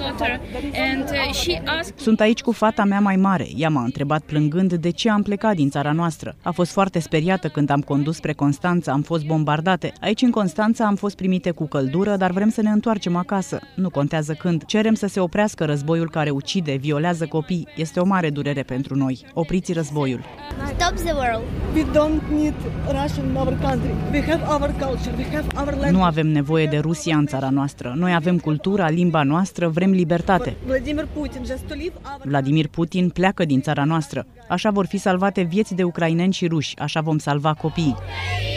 daughter, and she asked. Sunt aici cu fata mea mai mare. Ea m-a întrebat plângând de ce am plecat din țara noastră. A fost foarte speriată când am condus spre Constanța, am fost bombardate. Aici în Constanța am fost primite cu căldură, dar vrem să ne întoarcem acasă. Nu contează când. Cerem să se oprească războiul care ucide, violează copii. Este o mare durere pentru noi. Opriți războiul. Stop the world. We don't need Russia in our country. We have our culture, we have our language. Nu avem nevoie de Rusia în țara noastră. Noi avem cultura, limba noastră, vrem libertate. Vladimir Putin pleacă din țara noastră. Așa vor fi salvate vieți de ucraineni și ruși. Așa vom salva copiii.